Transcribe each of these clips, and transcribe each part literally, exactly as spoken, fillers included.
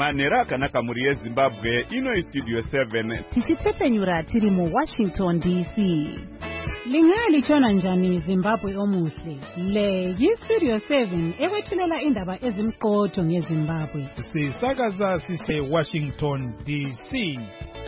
Manhero akanaka muri yeZimbabwe, ino Studio seven. Tichitsepenyura tiri mu Washington D C. Lingalitshona njani Zimbabwe omuhle? Le yi-Studio seven ekwethulela indaba ezimqotho ngeZimbabwe. Sisakaza sise Washington D C.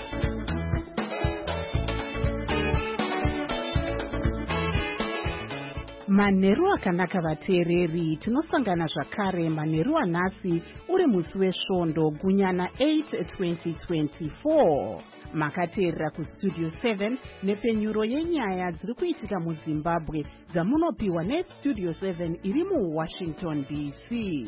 Manhero akanaka vateereri, tinosangana zvakare manhero anhasi uri musi wesvondo gunyana eight twenty twenty-four. Makateerera kuStudio seven nepenyuro yenyaya dziri kuitika muZimbabwe dzamunopiwa neStudio seven iri muWashington D C.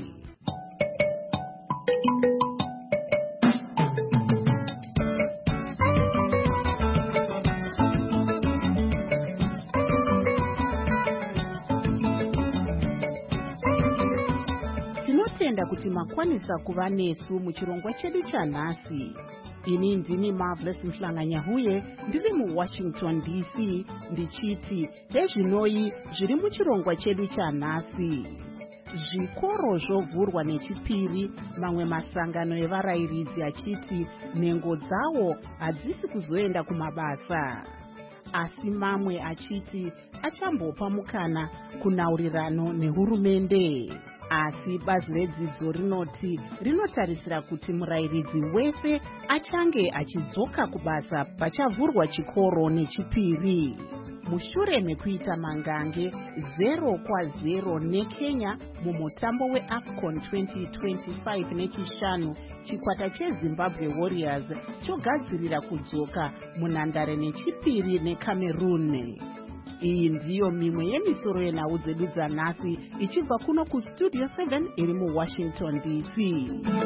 Tinotenda kuti makwanisa kuva nesu muchirongwa chedu chanhasi. Ini ndini Marvelous Mhlanganyahuye, ndiri muWashington D C, ndichiti ezvinoi zviri muchirongwa chedu chanhasi. Zvikoro zvovhurwa nechipiri, mamwe masangano evarayiridzi achiti nhengo dzawo hadzisi kuzoenda kumabasa. Asi mamwe achiti achambopa mukana kunaurirano nehurumende. Asi bazi redzidzo rinoti rinotarisira kuti murayiridzi wese achange achidzoka kubasa pachavhurwa chikoro nechipiri. Mushure mekuita mangange zero kwa zero neKenya mumutambo weAFCON twenty twenty-five nechishanu, chikwata cheZimbabwe Warriors chogadzirira kudzoka munhandare nechipiri neCameroon. Iyi ndiyo mimwe yemisoro yenhau dzedu dzanhasi ichibva kuno kuStudio seven iri muWashington D C.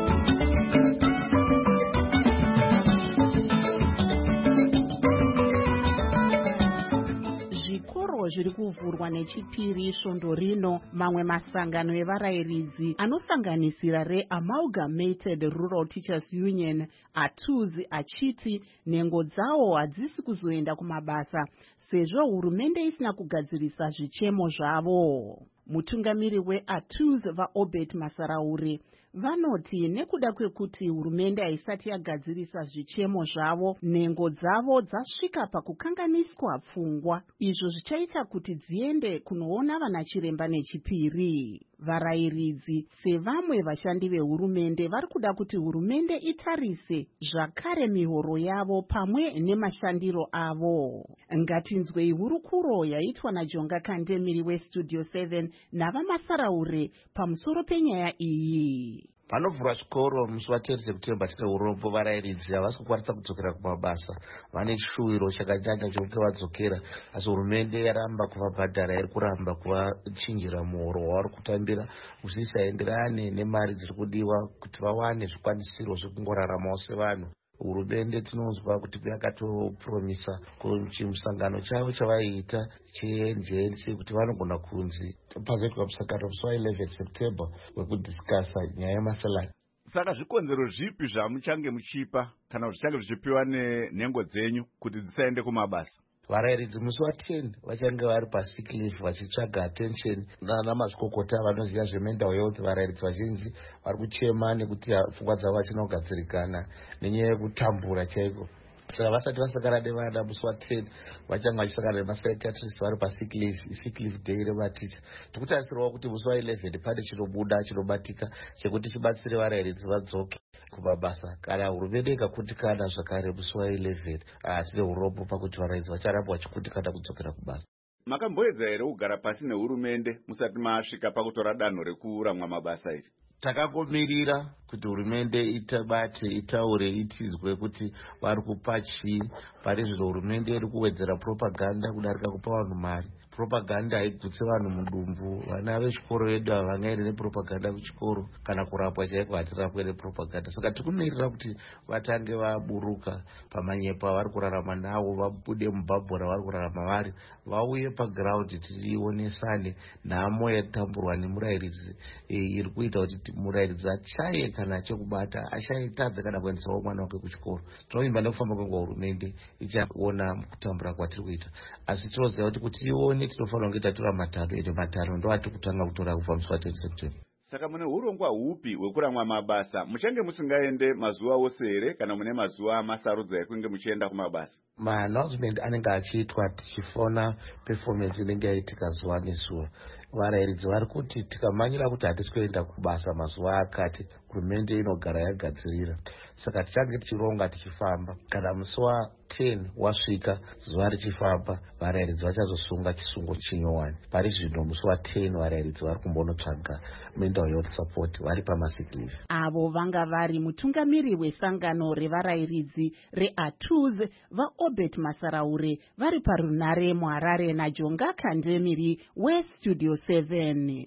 Zvikoro zviri kuvhurwa nechipiri svondo rino. Mamwe masangano evarayiridzi anosanganisira reAmalgamated Rural Teachers Union A T U Z achiti nhengo dzawo hadzisi kuzoenda kumabasa sezvo hurumende isina kugadzirisa zvichemo zvavo. Mutungamiri weA T U Z vaObert Masaraure vanoti nekuda kwekuti hurumende haisati yagadzirisa zvichemo zvavo, nhengo dzavo dzasvika pakukanganiswa pfungwa, izvo zvichaita kuti dziende kunoona vanachiremba nechipiri. Varayiridzi sevamwe vashandi vehurumende vari kuda kuti hurumende itarise zvakare mihoro yavo pamwe nemashandiro avo. Ngatinzwei hurukuro yaitwa naJonga Kandemiri weStudio seven navaMasaraure pamusoro penyaya iyi. Panovhurwa zvikoro musi waTerese kutemba tine urombo, varayiridzi havasi kukwanisa kudzokera kumabasa. Vane shuwiro chakanyanya chokuti vadzokera, asi hurumende yaramba kuvabhadhara, iri kuramba kuvachinjira muhoro wavari kutambira usisaenderane nemari dziri kudiwa kuti vawane zvikwanisiro zvekungoraramawo sevanhu. Hurumende tinonzwa kuti yakatopromisa kuchimusangano chavo chavaiita cheN G N C kuti vanogona kunzi pazoitwa musangano musi wa11 September wekudhiskasa nyaya yemasalari. Saka zvikonzero zvipi zvamuchange muchipa kana zvichange zvichipiwa nenhengo dzenyu kuti dzisaende kumabasa? Varayiridzi musi wa10 vachange vari pasick leave vachitsvaga attention nana mazvikokota vanoziva zvemental health. Varayiridzi vazhinji vari kuchema nekuti pfungwa dzavo vachina kugadzirikana nenyaya yekutambura chaiko. Saka vasati vasangana nevana musi wa10 vachange vachisangana nemapsychiatrist vari pasick leave, sick leave day revaticha. Tikutarisirwa kuti musi wa11 pane chinobuda chinobatika chekuti chibatsire varayiridzi vadzoke kumabasa. Kana hurumende ikakutikana zvakare musi wa11, tine urombo pakuti varayiridzi vacharamba vachikutikana kudzokera kubasa. Makamboedza here kugara pasi nehurumende musati masvika pakutora danho rekuramwa mabasa iri? Takakomirira kuti hurumende itabate, itaure, itizwe kuti vari kupa chii. Pane zvino hurumende iri kuwedzera propaganda kudarika kupa vanhu mari. Propaganda haidzutse vanhu mudumbu. Vana vechikoro vedu havangaende nepropaganda kuchikoro, kana kurapwa chaiko hatirapwe nepropaganda. Saka tikumirira kuti vatange vaburuka pamanyepa vari kurarama nawo, vabude mubhabhora vari kurarama vari, vauye paground tionesane nhamo yatamburwa nemurayiridzi iri kuita kuti murayiridzi achaye kana chekubata, achaitadza kana kuendesawo mwana wake kuchikoro. Tinovimba nekufamba kwenguva hurumende ichaona kutambura kwatiri kuita, asi tinoziva kuti kuti ione tinofanira kunge tatora matanho, ende matanho ndo atiri kutanga kutora kubva musi wa10 September. saka mune urongwa hupi hwekuramwa mabasa? Muchange musingaende mazuva ose here kana mune mazuva masarudza ekunge muchienda kumabasa? Ma-announcement anenge achiitwa tichifona performance inenge yaitika zuva nezuva. Varairidzi vari kuti tikamanyira kuti hatisi kuenda kubasa mazuva akati, hurumende inogara yagadzirira. Saka tichange tichironga tichifamba. Kana musi wa ten wasvika zuva richifamba, varairidzi vachazosunga chisungo chinyowani. Pari zvino musi wa ten varairidzi vari kumbonotsvaga mental health support vari pamasick leave. Avo vanga vari mutungamiri wesangano revarairidzi reATUZ vaObert Masaraure vari parunare muHarare naJonga Kandemiri weStudio seven.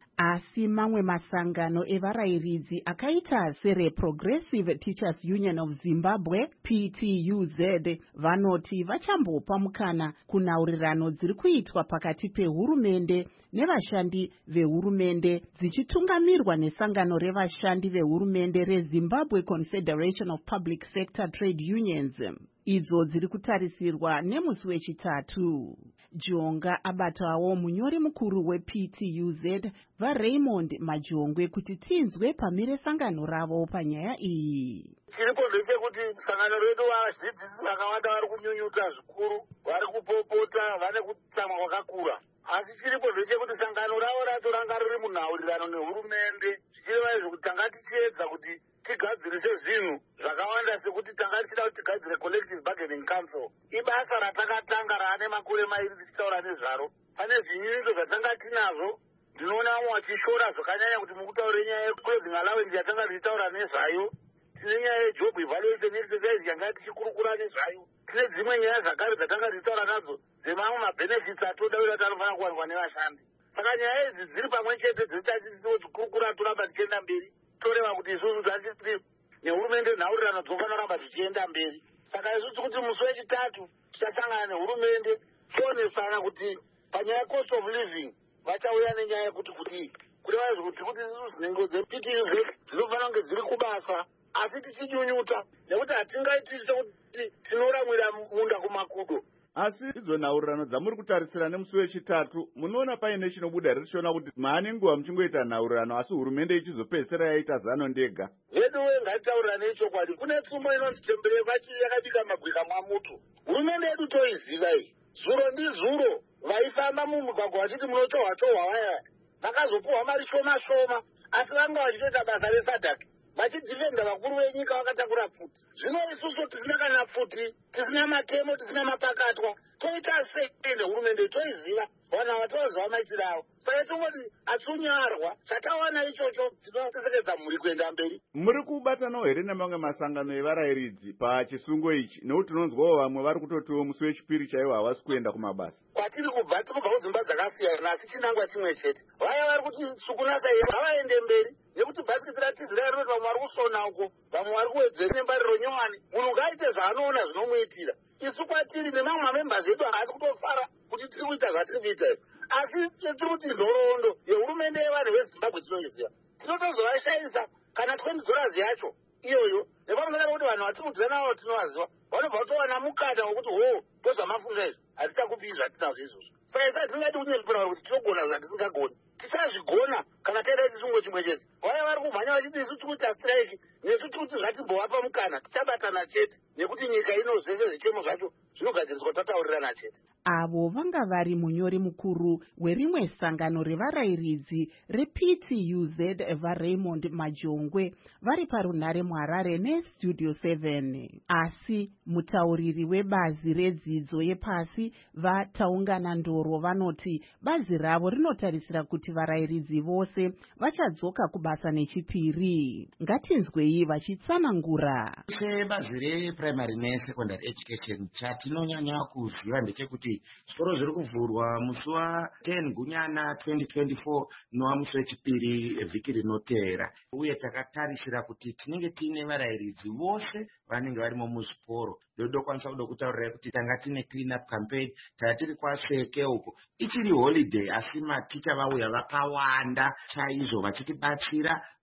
Asi mamwe masangano evarairidzi akaita sereProgressive Teachers Union of Zimbabwe P T U Z vanoti vachambopa mukana kunhaurirano dziri kuitwa pakati pehurumende nevashandi vehurumende dzichitungamirwa nesangano revashandi vehurumende reZimbabwe Confederation of Public Sector Trade Unions, idzo dziri kutarisirwa nemusi wechitatu. Jonga abatawo munyori mukuru weP T U Z vaRaymond Majongwe kuti tinzwe pamire sangano ravo panyaya iyi. Chiripo ndechekuti sangano redu vadzidzisi vakawanda vari kunyunyuta zvikuru, vari kupopota, vane kutsamwa kwakakura. Asi chiripo ndechekuti sangano ravo racho ranga riri munhaurirano nehurumende, zvichireva izvo kuti tanga tichiedza kuti tigadzirise zvinhu zvakawanda sekuti tanga tichida kuti tigadzire collective bargaining council. Ibasa ratakatanga raane makore mairi tichitaura nezvaro. Pane zvinyunyuto zvatanga tinazvo. Ndinoona vamwe vachishora zvakanyanya kuti mukutaura nyaya yeclothing allowance yatanga tichitaura nezvayo. Tine nyaya yejob evaluation exercise yanga tichikurukura nezvayo. Tine dzimwe nyaya zvakare dzatanga tichitaura nadzo dzemamwe mabenefits atoda kuti anofanira kuwanikwa nevashandi. Saka nyaya idzi dziri pamwe chete dzinotikurukura toramba tichienda mberi. Toreva kuti isusu tachiti nehurumende nhaurirano dzofanira kuramba tichienda mberi. Saka isusu kuti musi wechitatu tichasangana nehurumende tionesana kuti panyaya cost of living vachauya nenyaya yekuti kudii. Kureva izvo kuti kuti isusu nhengo dzeP T U Z dzinofanira kunge dziri kubasa asi tichinyunyuta nekuti hatingaitise kuti tinoramwira munda kumakudo. Asi idzo nhaurirano dzamuri kutarisira nemusi wechitatu, munoona paine chinobuda richiona kuti maane nguva muchingoita nhaurirano asi hurumende ichizopedzisira yaita zano ndega? Vedu we ngatitaurirane nechokwadi. Kune tsumo inonzi Tembereva yakabika magwika mwamuto. Hurumende yedu toiziva iyi. Zuro ndizuro vaifamba mumugwagwa vachiti munotohwa tohwa vaya vakazopuhwa mari shoma shoma, asi vanga vachitoita basa resadhaki vachidhifenda vakuru venyika vakatakura pfuti. Zvino isusu tisina kana pfuti, tisina matemo, tisina mapakatwa, toita sei nehurumende toiziva vanhu vatoziva maitiro avo. Saka tongoti atsunyarwa chatawana ichocho tinotesekedza mhuri kuenda mberi. Muri kubatanawo here nemamwe masangano evarairidzi pachisungo ichi? Nekuti tinonzwawo vamwe vari kutotiwo musi wechipiri chaiwo havasi kuenda kumabasa. Kwatiri kubva tirikubva kudzimba dzakasiyana asi chinangwa chimwe chete. Vaya vari kuti sukunasa iyo ngavaende mberi nekuti bhasikiti ratizira rinoti vamwe vari kusona uko, vamwe vari kuwedzera nembariro nyowani. Munhu ngaaite zvaanoona zvinomuitira. Isu kwatiri nemamwe mamembers edu haasi kutofara kuti tiri kuita zvatiri kuita izvi. Asi tiri kuti nhoroondo yehurumende yevanhu veZimbabwe tinoiziva. Tinotozovashaisa kana twendi dollars yacho iyoyo nepamusana pekuti vanhu vatiri kudzira navo tinovaziva vanobva kutowana mukana wokuti ho tozvamafunga izvi hatichakupi zvatinazvo izvozvo. Saka isa tingati kunyepura kuti tinogona zvatisingagoni. Tichazvigona kana taita chisungo chimwe chete. Vaya vari kumhanya vachiti isu tiri kuita strike nesu tiri kuti zvatimbovapa mukana tichabatana chete nekuti nyika ino zvese zvichemo zvacho zvinogadziriswa tataurirana chete. Avo vanga vari munyori mukuru werimwe sangano revarairidzi reP T U Z vaRaymond Majongwe vari parunare muHarare neStudio seven. Asi mutauriri webazi redzidzo yepasi vaTaungana Ndoro vanoti bazi ravo rinotarisira kuti varairidzi vose vachadzoka kubasa nechipiri. Ngatinzwei vachitsanangura. Sebazi reprimary nesecondary education chatinonyanya kuziva ndechekuti zvitoro zviri kuvhurwa musi wa10 gunyana twenty twenty-four nowa musi wechipiri vhiki rinoteera, uye takatarisira kuti tinenge tiine varairidzi vose vanenge varimo muzviporo. Ndodokwanisa kuda kutaurira kuti tanga tine clean up campaign, tanga tiri kwaseke uko ichiri holiday asi maticha vauya vakawanda chaizvo vachitibatsira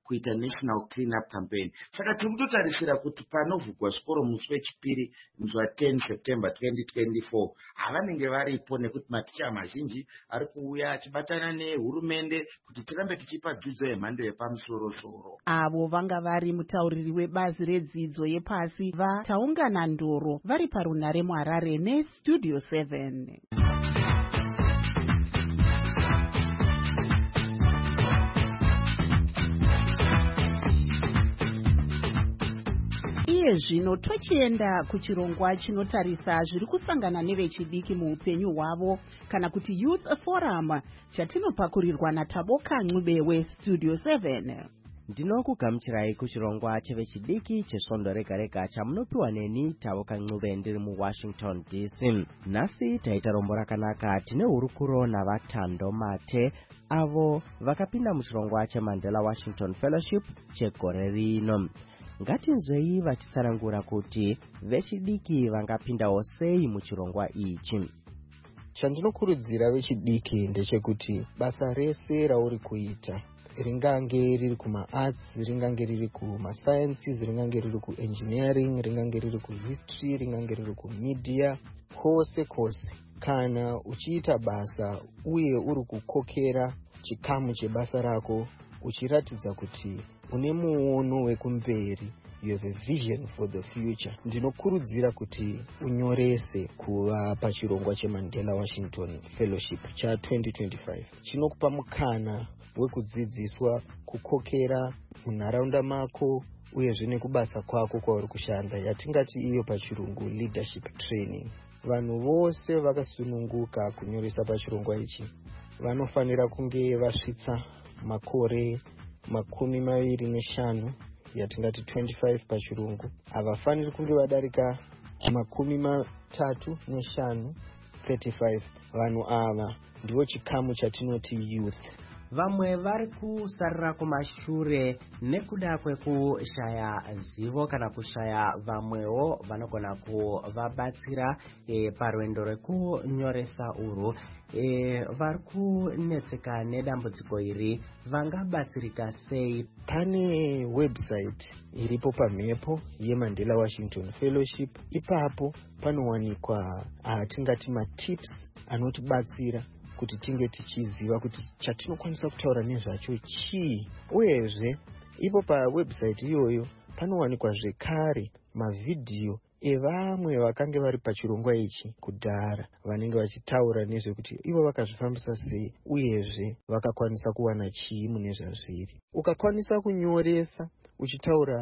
kuita national clean up campaign. Saka tiri kutotarisira kuti panovhurwa zvikoro musi wechipiri musi wa10 September twenty twenty-four havanenge varipo, nekuti maticha mazhinji ari kuuya achibatana nehurumende kuti tirambe tichipa dzidzo yemhando yepamusoro-soro. Avo vanga vari mutauriri webazi redzidzo yepasi vataungana ndoro vari parunhare muHarare neStudio seven. Iye zvino tochienda kuchirongwa chinotarisa zviri kusangana nevechidiki muupenyu hwavo kana kuti Youth Forum chatinopakurirwa naTaboka Ncube weStudio seven. Ndinokugamuchirai kuchirongwa chevechidiki chesvondo rega rega chamunopiwa neni Taboka Ncube ndiri muWashington D C. Nhasi taita rombo rakanaka. Tine hurukuro navatando mate avo vakapinda muchirongwa cheMandela Washington Fellowship chegore rino. Ngatinzwei vachitsanangura kuti vechidiki vangapindawo sei muchirongwa ichi. Chandinokurudzira vechidiki ndechekuti basa rese rauri kuita, ringange riri kumaarts, ringange riri kumasciences, ringange riri kuengineering, ringange riri kuhistory, ringange riri kumedia, kwose kwose, kana uchiita basa uye uri kukokera chikamu chebasa rako uchiratidza kuti une muono wekumberi, you have a vision for the future, ndinokurudzira kuti unyorese kuva pachirongwa cheMandela Washington Fellowship cha twenty twenty-five. Chinokupa mukana wekudzidziswa kukokera munharaunda mako uyezve nekubasa kwako kwauri kushanda, yatingati iyo pachirungu leadership training. Vanhu vose vakasununguka kunyoresa pachirongwa ichi vanofanira kunge vasvitsa makore makumi maviri neshanu, yatingati twenty-five pachirungu. Havafaniri kunge vadarika makumi matatu neshanu, thirty-five. Vanhu ava ndivo chikamu chatinoti youth. Vamwe vari kusarira kumashure nekuda kwekushaya zivo kana kushaya vamwewo vanogona kuvabatsira e, parwendo rwekunyoresa urwu. E, vari kunetseka nedambudziko iri vangabatsirika sei? Pane website iripo pamhepo yeMandela Washington Fellowship. Ipapo panowanikwa atingati matips anotibatsira kuti tinge tichiziva kuti chatinokwanisa kutaura nezvacho chii. Uyezve ipo pawebsite iyoyo panowanikwa zvekare mavhidhiyo evamwe vakange vari pachirongwa ichi kudhara, vanenge vachitaura nezvekuti ivo vakazvifambisa sei uyezve vakakwanisa kuwana chii mune zvazviri. Ukakwanisa kunyoresa uchitaura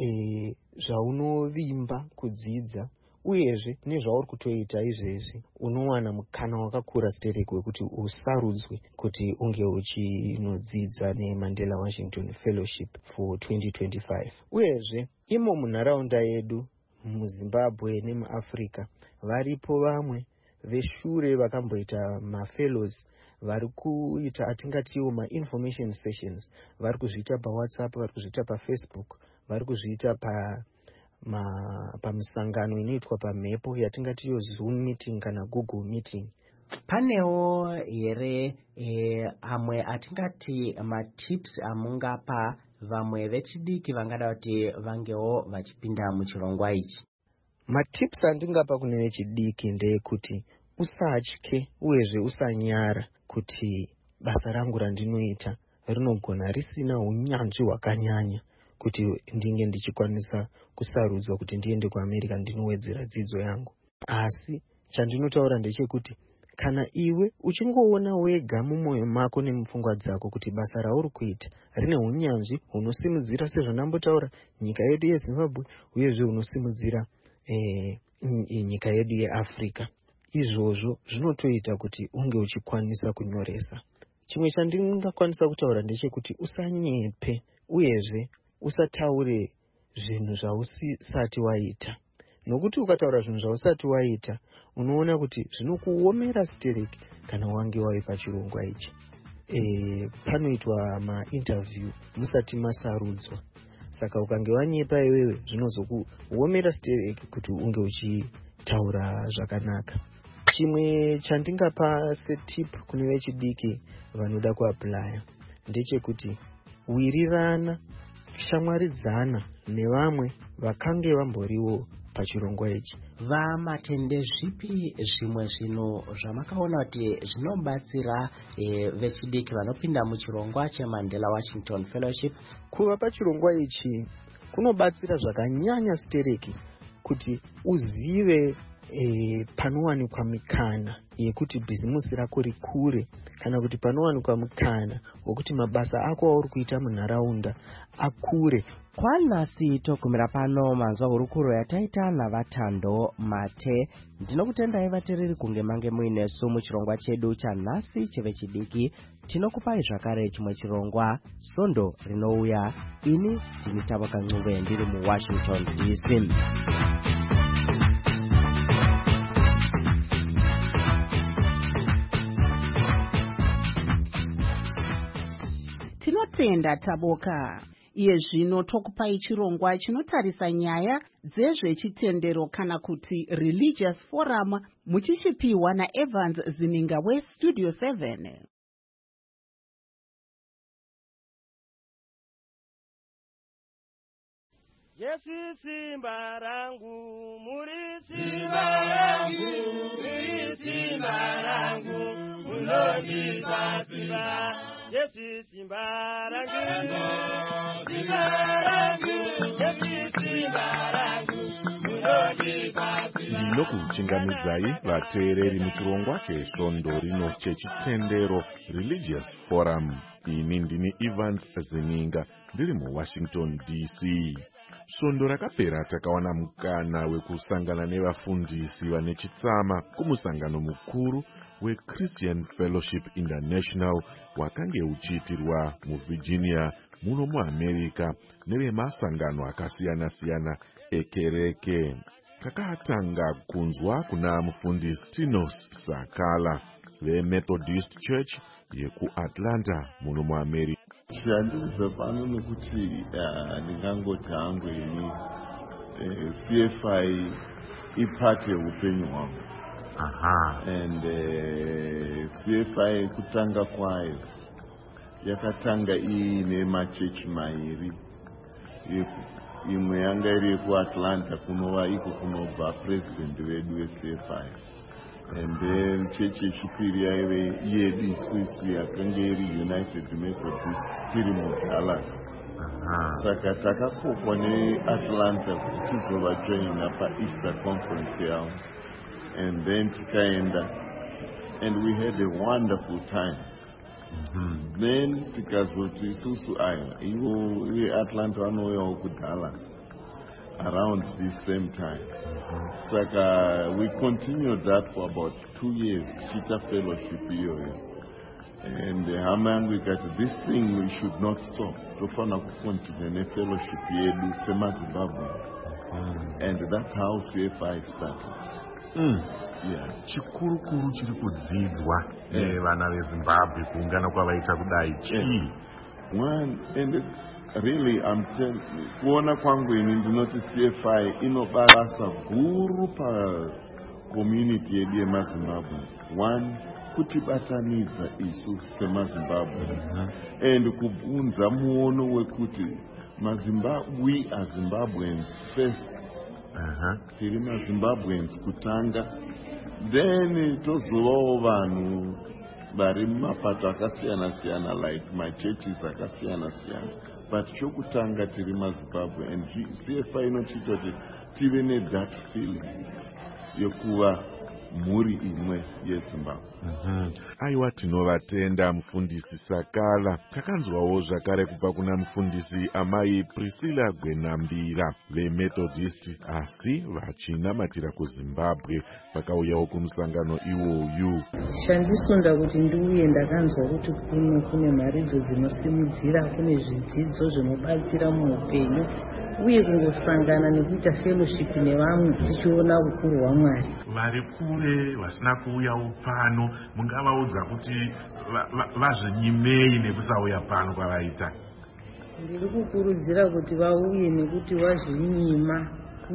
e, zvaunovimba kudzidza uyezve nezvauri kutoita izvezvi, unowana mukana wakakura stereki wekuti usarudzwe kuti unge uchinodzidza neMandela Washington Fellowship for twenty twenty-five. Uyezve imo munharaunda yedu muZimbabwe nemuAfrica varipo vamwe veshure vakamboita mafellows vari kuita atingatiwo ma-information sessions. Vari kuzviita paWhatsApp, vari kuzviita paFacebook, vari kuzviita pa ma pamusangano inoitwa pamhepo yatingatiyo Zoom meeting kana Google meeting. Panewo here e, amwe atingati matips amungapa vamwe vechidiki vangada kuti vangewo vachipinda muchirongwa ichi? Matips andingapa kune vechidiki ndeyekuti usatye uyezve usanyara kuti basa rangu randinoita rinogona risina unyanzvi hwakanyanya kuti ndinge ndichikwanisa kusarudzwa kuti ndiende kuAmerica ndinowedzera dzidzo yangu. Asi chandinotaura ndechekuti kana iwe uchingoona wega mumwoyo mako nemupfungwa dzako kuti basa rauri kuita rine unyanzvi hunosimudzira sezvandambotaura nyika yedu yeZimbabwe uyezve hunosimudzira eh, nyika yedu yeAfrica, izvozvo zvinotoita kuti unge uchikwanisa kunyoresa. Chimwe chandingakwanisa kutaura ndechekuti usanyepe uyezve usataure zvinhu zvausati waita, nokuti ukataura zvinhu zvausati waita unoona kuti zvinokuomera stereki kana wange wave pachirongwa ichi. E, panoitwa ma-interview musati masarudzwa, saka ukange wanyepa iwewe zvinozokuomera stereki kuti unge uchitaura zvakanaka. Chimwe chandingapa setip kune vechidiki vanoda kuapply ndechekuti wirirana shamwaridzana nevamwe vakange vamboriwo pachirongwa ichi. vamatende zvipi zvimwe zvinhu zvamakaona kuti zvinobatsira e, vechidiki vanopinda muchirongwa cheMandela Washington Fellowship? Kuva pachirongwa ichi kunobatsira zvakanyanya stereki kuti uzive e, panowanikwa mikana yekuti bhizimusi rako rikure, kana kuti panowanikwa mukana wekuti mabasa ako auri kuita munharaunda akure. Kwanhasi togumira pano manzwa hurukuro yataita navatando Mate. Ndinokutendai vateereri kunge mange muinesu muchirongwa chedu chanhasi chevechidiki. Tinokupai zvakare chimwe chirongwa Svondo rinouya. Ini ndini Tavoka Ncube ndiri muWashington D C. Tinotenda Tavoka. Iye zvino tokupai chirongwa chinotarisa nyaya dzezvechitendero kana kuti Religious Forum, muchishipiwa naEvans Zininga weStudio seven. Yesu simba rangu, muri simba rangu, muri simba rangu, munonipa simba. Yesu simba rangu, simba rangu, Yesu simba rangu, munonipa simba. Ndinokuchingamidzai vateereri muchirongwa chesvondo rino chechitendero Religious Forum. Ini ndini Evans Zininga ndiri muWashington D C. Svondo rakapera takawana mukana wekusangana nevafundisi vane chitsama kumusangano mukuru weChristian Fellowship International wakange uchiitirwa muVirginia muno muAmerica nevemasangano akasiyana-siyana ekereke. Takatanga kunzwa kuna mufundisi Tinos Sakala veMethodist Church yekuAtlanta muno muAmerica. Chandidza pano nekuti ndingangoti hangu ini C F I ipate upenyu hwangu. Aha. And uh, C F I kutanga kwayo yakatanga iine machechi mairi. Imwe yanga iri kuAtlanta kunova iko kunobva president wedu weC F I. And then chechi yechipiri yaive yedu isusu yakanga iri United Methodist tiri muDallas. Saka takakokwa neAtlanta kuti tizova joina paEaster conference yavo. And then tikaenda and we had a wonderful time. Mm-hmm. Then tikazoti isusu aya ivo veAtlanta vanouyawo kuDallas around this same time. Mm-hmm. Saka we continued that for about two years, Chita Fellowship iyoyo. And hama yangu ikati, this thing we should not stop. Tofana kukontinue nefellowship yedu semaZimbabwe. Mm-hmm. And that's how C F I started. Mm. Yeah. Chikuru kuru chiri kudzidzwa nevana veZimbabwe kuungana kwavaita kudai chii? One, and it, really I'm telling kuona kwangu ini ndinoti C F I inobarasa guru pa community yedu yemaZimbabwe. One, kutibatanidza isu semaZimbabwe. Uh-huh. And kubvunza muono wekuti maZimbabwe, we are Zimbabweans first. Uh-huh. Tiri maZimbabweans kutanga, then tozovawo vanhu vari mumapato akasiyana-siyana like my churches akasiyana-siyana, but chokutanga tiri maZimbabwe. And C F I inochita kuti tive nethat feeling yokuva mhuri imwe yeZimbabwe. Mm-hmm. Aiwa, tinovatenda mufundisi Sakala. Takanzwawo zvakare kubva kuna mufundisi amai Priscilla Gwenambira veMethodist asi vachinamatira kuZimbabwe vakauyawo kumusangano iwoyu. Chandisonda kuti ndiuye ndakanzwa kuti kuno kune mharidzo dzinosimudzira, kune zvidzidzo zvinobatsira muupenyu uye kungosangana nekuita fellowship nevamwe tichiona ukuru hwaMwari. Vari kure vasina kuuyawo pano mungavaudza kuti vazvinyimei nekusauya pano kwavaita? Ndiri kukurudzira kuti vauye nekuti vazvinyima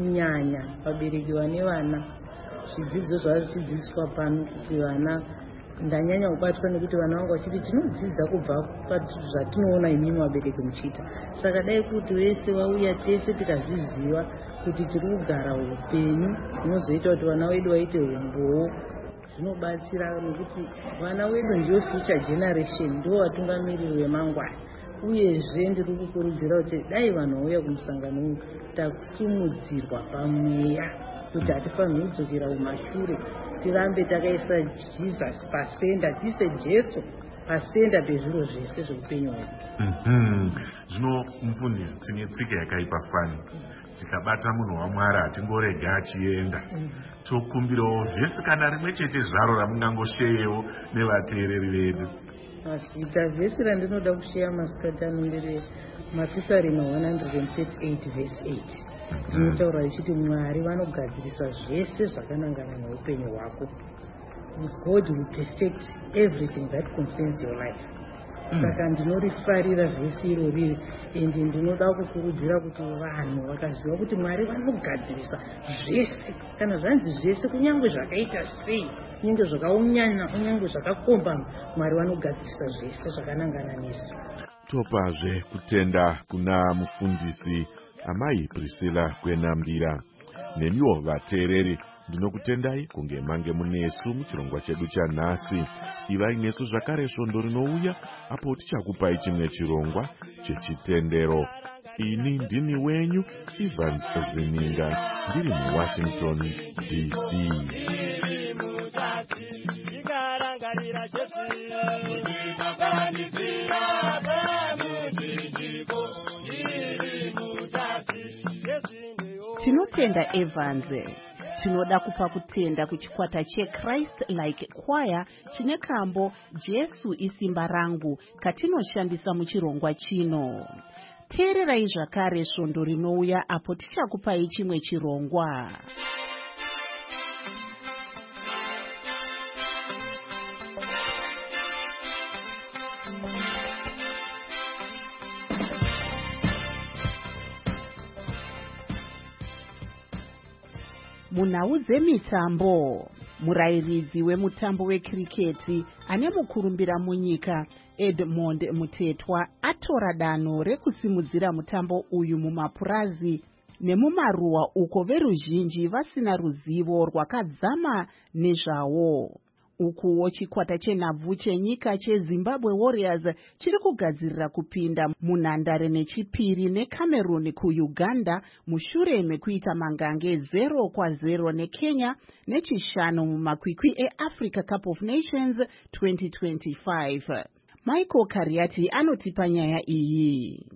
kunyanya vabereki vane vana. Zvidzidzo zvazvidzidziswa pano kuti vana ndanyanya kubatwa nekuti vana vangu vachiti tinodzidza kubva zvatinoona imimi vabereki muchiita. Saka dai kuti vese vauya tese tikazviziva kuti tiri kugara upenyu zvinozoita kuti vana vedu vaite umbowo, zvinobatsira nekuti vana vedu ndiyo future generation, ndo vatungamiriri vemangwana. Uyezve ndiri kukurudzira kuti dai vanhu vauya kumusangano uyu tasumudzirwa pamweya kuti hatifanirwi kudzokera kumashure, tirambe takaisa Jesus pasenda, tiise Jesu pasenda pezviro zvese zveupenyu hwedu. Zvino mufundisi, tine tsika yakaipa fani, tikabata munhu waMwari hatingorega achienda. Tokumbirawo vhesi kana rimwe chete zvaro ramungangosheyewo nevateereri vedu. Masvita vhesi randinoda kusheya masikati ano ndere Mapisarema one thirty-eight verse eight. Rinotaura richiti Mwari vanogadzirisa zvese zvakanangana neupenyu hwako. God will perfect everything that concerns your life. Saka ndinorifarira vhesi irori, ende ndinoda kukurudzira kuti vanhu vakaziva kuti Mwari vanogadzirisa zvese, kana zvanzi zvese kunyange zvakaita sei, kunyange zvakaunyana, kunyange zvakakombama, Mwari vanogadzirisa zvese zvakanangana nesu. Topazve kutenda kuna mufundisi amai Priscilla Kwenambira. Nemiwo vateereri, ndinokutendai kunge mange munesu muchirongwa chedu chanhasi. Ivai nesu zvakare svondo rinouya apo tichakupai chimwe chirongwa chechitendero. Ini ndini wenyu Evans Zininga, ndiri muWashington D C. Tinotenda Evans. Tinoda kupa kutenda kuchikwata cheChrist Like Choir chine kambo Jesu isimba rangu katinoshandisa muchirongwa chino. Teererai zvakare svondo rinouya apo tichakupai chimwe chirongwa. Munhau dzemitambo, murayiridzi wemutambo wekiriketi ane mukurumbira munyika Edmond Mutetwa atora danho rekusimudzira mutambo uyu mumapurazi nemumaruwa uko veruzhinji vasina ruzivo rwakadzama nezvawo. Ukuwo chikwata chenhabvu chenyika cheZimbabwe Warriors chiri kugadzirira kupinda munhandare nechipiri neCameroon kuUganda mushure mekuita mangange zero kwa zero neKenya nechishanu mumakwikwi eAfrica Cup of Nations twenty twenty-five. Michael Kariati anotipa nyaya iyi.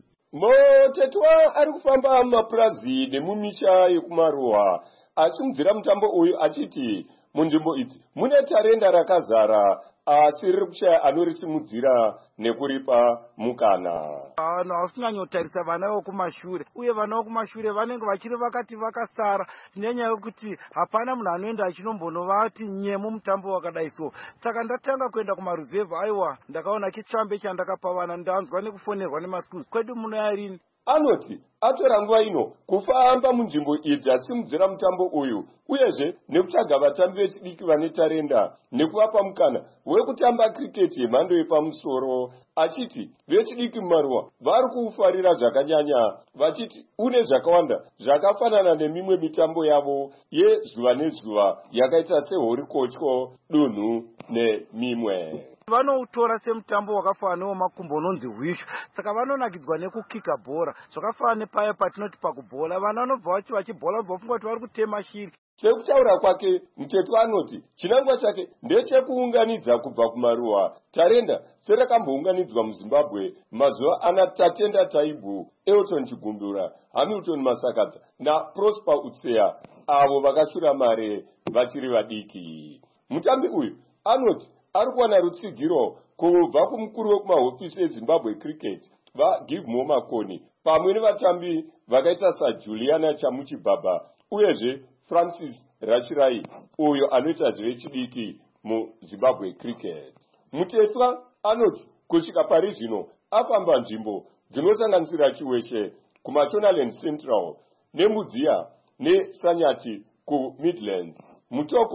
Mutetwa ari kufamba mumapurazi nemumisha yekumaruwa asimudzira mutambo uyu achiti munzvimbo idzi mune tarenda rakazara asi riri kushaya anorisimudzira nekuripa mukana. Vanhu hausinyanyotarisa vana vekumashure, uye vana vekumashure vanenge vachiri vakati vakasara nenyaya yekuti hapana munhu anoenda achinombonovati nye mumutambo wakadai so. Saka ndatanga kuenda kumaruzevha, aiwa ndakaona chitsvambe chandakapa vana, ndanzwa nekufonerwa nemasikuzi kwedu munoyarini. Anoti atora nguva ino kufamba munzvimbo idzi asimudzira mutambo uyu, uyezve nekutsvaga vatambi vechidiki vane tarenda nekuvapa mukana wekutamba kriketi yemhando yepamusoro. Achiti vechidiki mumaruwa vari kuufarira zvakanyanya, vachiti une zvakawanda zvakafanana nemimwe mitambo yavo yezuva nezuva yakaita sehorikotyo, dunhu nemimwe. Vanoutora semutambo wakafanana wemakumbo unonzi hwishu, saka vanonakidzwa nekukika bhora zvakafanana nepaya patinoti pakubhola. Vana vanobva vachi vachibhola vobvafunga kuti vari kutema shiri. Sekutaura kwake Mutetwa anoti chinangwa chake ndechekuunganidza kubva kumaruwa tarenda serakambounganidzwa muZimbabwe mazuva ana Tatenda Taibu, Elton Chigumbura, Hamilton Masakadza naProsper Utseya, avo vakashura mare vachiri vadiki. Mutambi uyu anoti ari kuwana rutsigiro kubva kumukuru wekumahofisi eZimbabwe Cricket vaGive Makoni pamwe nevatambi vakaita saJuliana Chamuchibhaba uyezve Francis Rachirai uyo anoita zvechidiki muZimbabwe Cricket. Mutetwa anoti kusvika pari zvino afamba nzvimbo dzinosanganisira Chiweshe kuMashonaland Central neMudziya neSanyati kuMidlands, Mutoko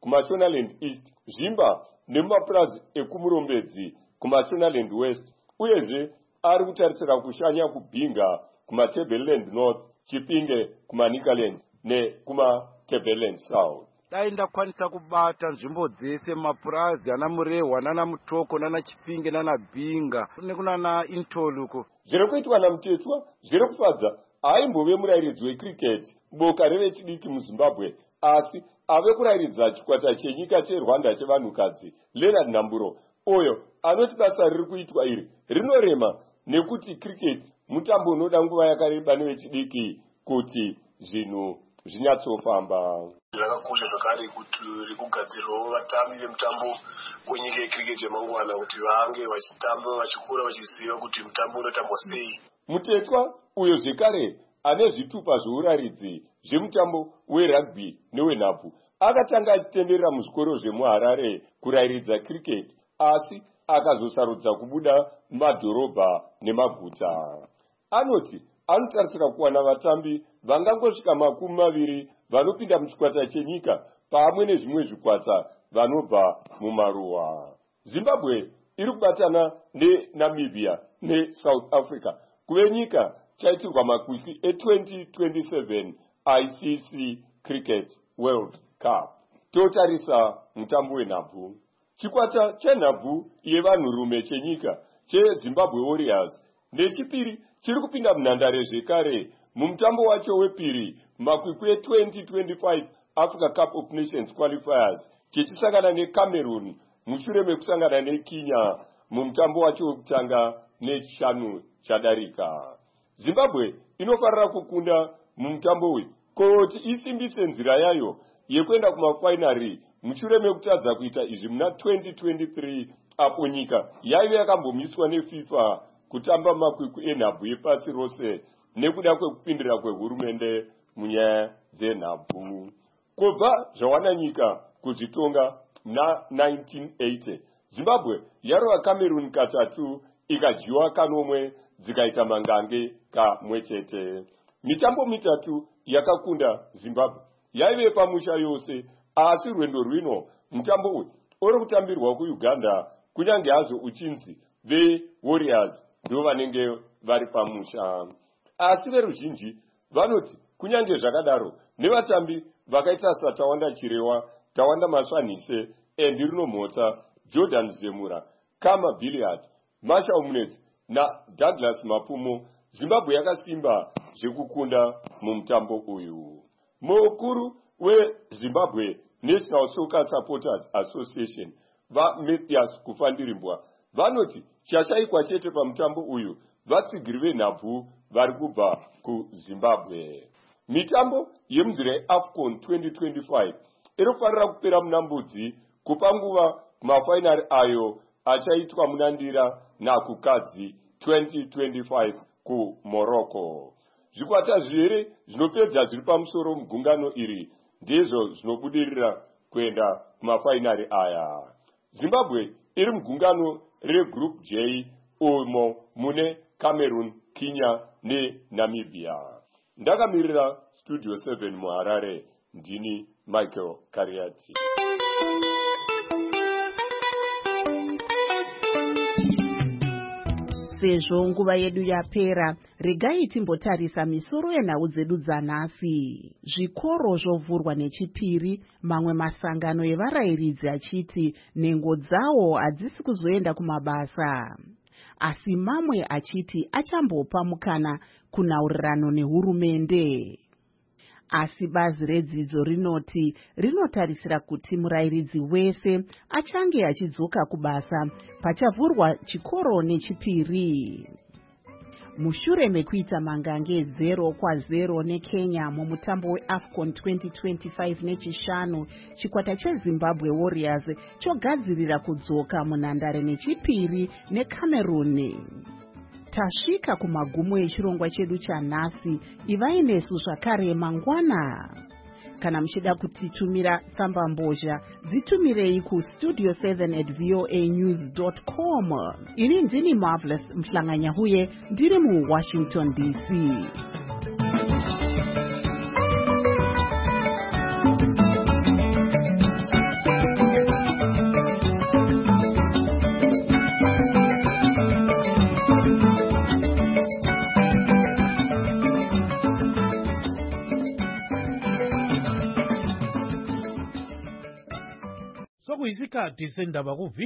kumashonaland east, zvimba nemapurazi ekumurombedzi kumashonaland west, uyezve ari kutarisira kushanya kubhinga kumatableland north, chipinge kumanikaland nekumatableland south. dai ndakwanisa kubata nzvimbo dzese, mapurazi ana murehwa nana mutoko nana chipinge nana bhinga nekunana intoluko. zviri kuitwa namutetwa zviri kufadza. haimbove murayiridzi wecricket boka revechidiki muzimbabwe, asi ave kurayiridza chikwata chenyika cherwanda chevanhukadzi Leonard Namburo, uyo anoti basa riri kuitwa iri rinorema nekuti cricket mutambo unoda nguva yakareba nevechidiki kuti zvinhu zvinyatsofamba. Zvakakosha zvakare kuti rikugadzirwawo vatambi vemutambo wenyika yecricket yemangwana kuti vange vachitamba vachikura vachiziva kuti mutambo unotambwa sei. Mutetwa uyo zvekare ane zvitupa zveuraridzi zvemutambo werugby newenhabvu akatanga achitenderera muzvikoro zvemuharare kurayiridza cricket, asi akazosarudza kubuda madhorobha nemaguta. Anoti anotarisira kuwana vatambi vangangosvika makumi maviri vanopinda muchikwata chenyika pamwe nezvimwe zvikwata vanobva mumaruwa. Zimbabwe iri kubatana neNamibia neSouth Africa kuve nyika chaitirwa makwikwi e-twenty twenty-seven I C C Cricket World Cup. Totarisa mutambo wenhabvu. Chikwata chenhabvu yevanhurume chenyika cheZimbabwe Warriors nechipiri chiri kupinda munhandare zvekare mumutambo wacho wepiri makwikwi e-twenty twenty-five Africa Cup of Nations Qualifiers chichisangana neCameroon mushure mekusangana neKenya mumutambo wacho wekutanga nechishanu chadarika. Zimbabwe inofarira kukunda mumutambo uyu kuti isimbise nzira yayo yekuenda kumafainari mushure mekutadza kuita izvi muna twenty twenty-three apo nyika yaive yakambomiswa neFIFA kutamba makwikwi enhabvu yepasi rose nekuda kwekupindira kwehurumende munyaya dzenhabvu. Kubva zvawana nyika kuzvitonga na nineteen eighty, Zimbabwe yarova Cameroon katatu ikadyiwa kanomwe dzikaita mangange kamwe chete. Mitambo mitatu yakakunda Zimbabwe yaive pamusha yose, asi rwendo rwino mutambo uyu uri kutambirwa kuUganda kunyange hazvo uchinzi veWarriors ndo vanenge vari pamusha. Asi veruzhinji vanoti kunyange zvakadaro nevatambi vakaita saTawanda Chirewa, Tawanda Masvanhise, Endrino Mota, Jordan Zemura, Kama Billiard, Masha Umunetsi na Douglas Mapumo, Zimbabwe yakasimba zvekukunda mumutambo uyu. Mukuru weZimbabwe National Soccer Supporters Association vaMatthias Kufandirimbwa vanoti chashaikwa chete pamutambo uyu vatsigiri venhabvu vari kubva kuZimbabwe. Mitambo yemunzira yeAFCON twenty twenty-five inofanira kupera muna Mbudzi kupa nguva kumafainari ayo achaitwa munandira nakukadzi twenty twenty-five kuMorocco. Zvikwata zviviri zvinopedza zviri pamusoro mugungano iri ndizvo zvinobudirira kuenda kumafainari aya. Zimbabwe iri mugungano regroup J umo mune Cameroon, Kenya neNamibia. Ndakamirira Studio seven muHarare, ndini Michael Kariati. Sezvo nguva yedu yapera, regai timbotarisa misoro yenhau dzedu dzanhasi. Zvikoro zvovhurwa nechipiri, mamwe masangano evarayiridzi achiti nhengo dzawo hadzisi kuzoenda kumabasa. Asi mamwe achiti achambopa mukana kunhaurirano nehurumende. Asi bazi redzidzo rinoti rinotarisira kuti murayiridzi wese achange achidzoka kubasa pachavhurwa chikoro nechipiri. Mushure mekuita mangange zero kwa zero neKenya mumutambo weAFCON twenty twenty-five nechishanu, chikwata cheZimbabwe Warriors chogadzirira kudzoka munhandare nechipiri neCameroon. Tasvika kumagumo echirongwa chedu chanhasi. Ivai nesu zvakare mangwana. Kana muchida kutitumira tsamba mbozha, dzitumirei ku studio seven at voa news dot com. Ini ndini Marvelous Mhlanganyahuye, ndiri muWashington D C. isikhathi sendaba kuviki